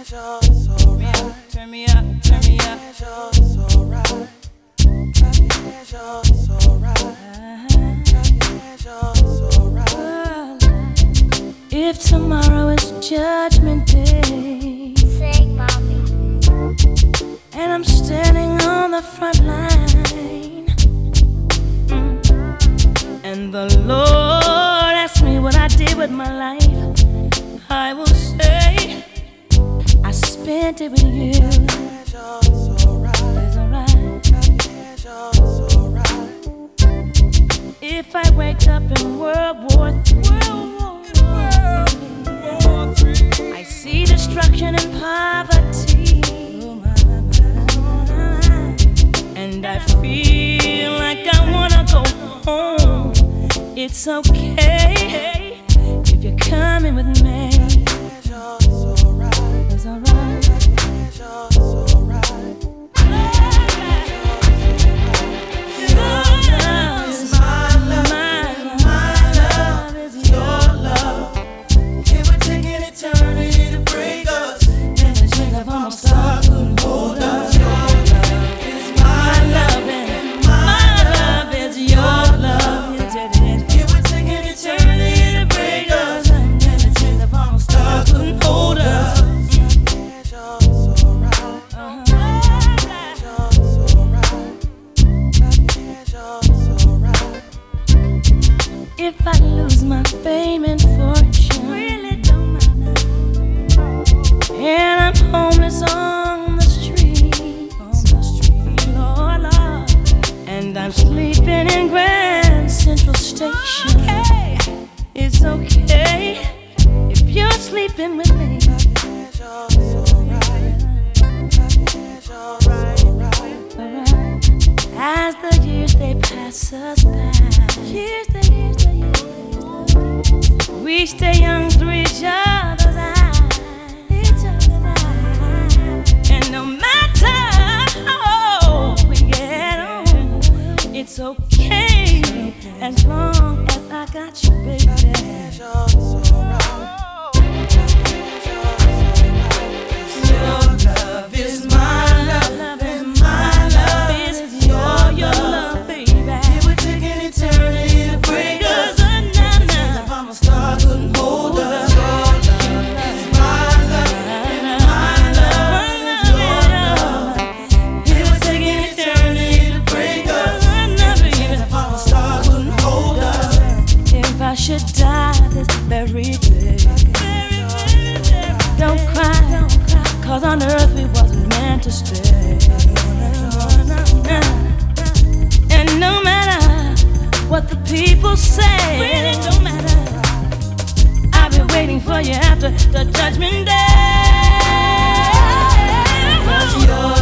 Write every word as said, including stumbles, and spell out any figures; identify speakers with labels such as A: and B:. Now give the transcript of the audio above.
A: Turn me up, turn me up. If tomorrow is Judgment Day,
B: Say, mommy.
A: and I'm standing on the front line, mm, and the Lord asks me what I did with my life, I will say I spent it with you. It's alright. If I wake up in World War Three, I see destruction and poverty, and I feel like I wanna go home. It's okay if you're coming with me. It's alright. If I lose my fame and fortune, really don't matter, and I'm homeless on the street, on the street, Lord, Lord, and I'm sleeping in Grand Central Station, okay. It's okay if you're sleeping with me. As the years they pass us by, years the years the years, the years, we stay young through each other's eyes, each other's eyes. And no matter how old we get on, it's okay as long as I got you, baby. Your love is my love, love is my love. It's your, your love, baby. It would take an eternity to break us. If I'm a star, couldn't hold us. Your love is my love, and my love is your love. It would take an eternity to break us. If I'm a star, couldn't hold us. If I should die this very day, don't cry, don't cry, 'cause on earth we wasn't meant to stay. And no matter what the people say, really don't matter, I'll be waiting for you after the Judgment Day. 'Cause you're